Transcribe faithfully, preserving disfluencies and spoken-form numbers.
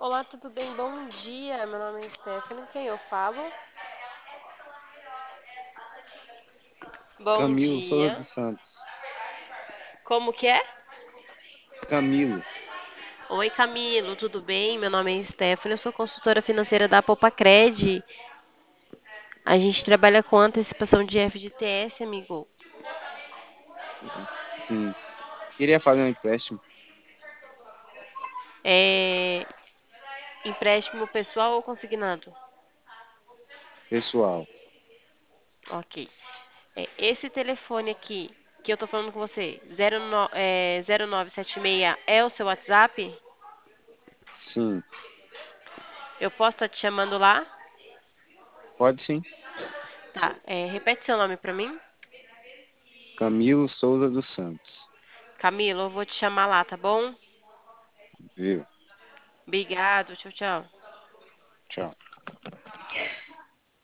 Olá, tudo bem? Bom dia. Meu nome é Stephanie. Quem eu falo? Bom Camilo Souza dia. dos Santos. Como que é? Camilo. Oi, Camilo, tudo bem? Meu nome é Stephanie, eu sou consultora financeira da Popacred. A gente trabalha com antecipação de F G T S, amigo. Sim. Queria fazer um empréstimo É empréstimo pessoal ou consignado? pessoal. Ok. É, esse telefone aqui que eu tô falando com você, zero no- é, zero nove sete seis, é o seu WhatsApp? Sim. Eu posso estar te chamando lá? Pode sim. Tá. É, repete seu nome pra mim. Camilo Souza dos Santos. Camilo, eu vou te chamar lá, tá bom? Viu? Obrigado, tchau, tchau. Tchau.